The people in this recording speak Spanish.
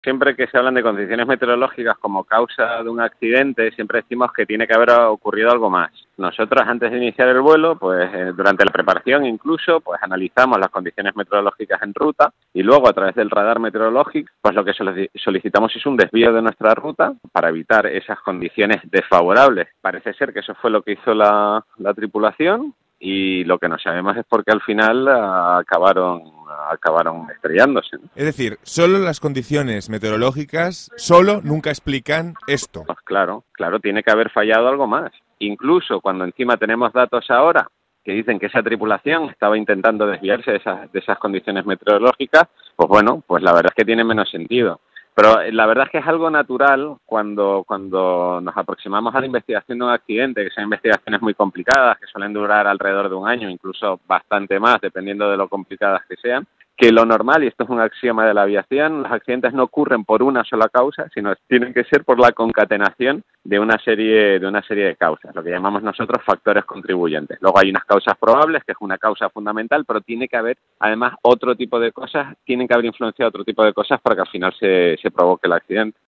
Siempre que se hablan de condiciones meteorológicas como causa de un accidente, siempre decimos que tiene que haber ocurrido algo más. Nosotros, antes de iniciar el vuelo, durante la preparación incluso, analizamos las condiciones meteorológicas en ruta y luego a través del radar meteorológico, lo que solicitamos es un desvío de nuestra ruta para evitar esas condiciones desfavorables. Parece ser que eso fue lo que hizo la tripulación. Y lo que no sabemos es por qué al final acabaron estrellándose, ¿no? Es decir, solo las condiciones meteorológicas nunca explican esto. Pues claro, tiene que haber fallado algo más. Incluso cuando encima tenemos datos ahora que dicen que esa tripulación estaba intentando desviarse de esas condiciones meteorológicas, pues la verdad es que tiene menos sentido. Pero la verdad es que es algo natural cuando nos aproximamos a la investigación de un accidente, que son investigaciones muy complicadas, que suelen durar alrededor de un año, incluso bastante más, dependiendo de lo complicadas que sean, que lo normal, y esto es un axioma de la aviación, los accidentes no ocurren por una sola causa, sino tienen que ser por la concatenación de una serie de causas, lo que llamamos nosotros factores contribuyentes. Luego hay unas causas probables, que es una causa fundamental, pero tiene que haber, además, otro tipo de cosas, tienen que haber influenciado otro tipo de cosas para que al final se provoque el accidente.